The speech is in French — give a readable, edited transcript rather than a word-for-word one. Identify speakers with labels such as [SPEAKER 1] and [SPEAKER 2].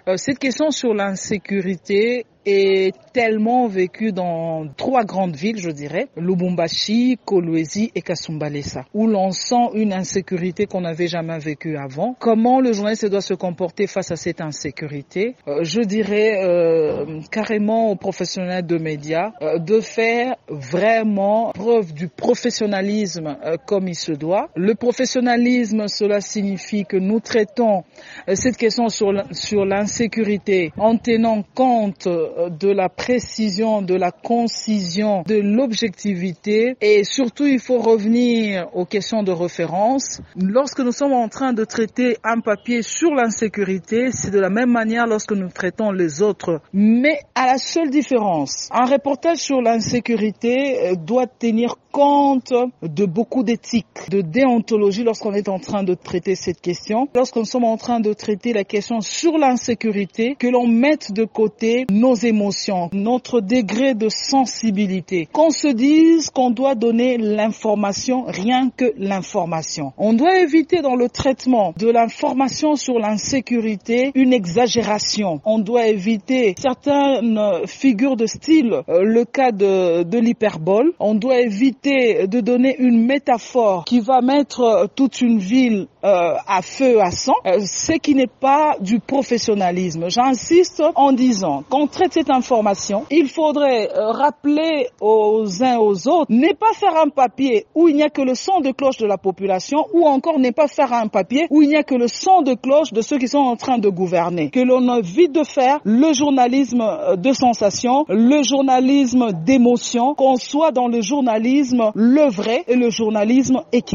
[SPEAKER 1] Cette question sur l'insécurité est tellement vécue dans 3 grandes villes, je dirais, Lubumbashi, Kolwezi et Kasumbalesa, où l'on sent une insécurité qu'on n'avait jamais vécue avant. Comment le journaliste doit se comporter face à cette insécurité? Je dirais carrément aux professionnels de médias de faire vraiment preuve du professionnalisme comme il se doit. Le professionnalisme, cela signifie que nous traitons cette question sur l'insécurité en tenant compte de la précision, de la concision, de l'objectivité, et surtout il faut revenir aux questions de référence. Lorsque nous sommes en train de traiter un papier sur l'insécurité, c'est de la même manière lorsque nous traitons les autres, mais à la seule différence. Un reportage sur l'insécurité doit tenir compte de beaucoup d'éthique, de déontologie lorsqu'on est en train de traiter cette question. Lorsque nous sommes en train de traiter la question sur l'insécurité, que l'on mette de côté nos émotions, notre degré de sensibilité, qu'on se dise qu'on doit donner l'information, rien que l'information. On doit éviter dans le traitement de l'information sur l'insécurité une exagération. On doit éviter certaines figures de style, le cas de l'hyperbole. On doit éviter de donner une métaphore qui va mettre toute une ville à feu, à sang, ce qui n'est pas du professionnalisme. J'insiste en disant qu'on traite cette information, il faudrait rappeler aux uns aux autres, ne pas faire un papier où il n'y a que le son de cloche de la population, ou encore ne pas faire un papier où il n'y a que le son de cloche de ceux qui sont en train de gouverner. Que l'on évite de faire le journalisme de sensation, le journalisme d'émotion, qu'on soit dans le journalisme le vrai et le journalisme équilibré.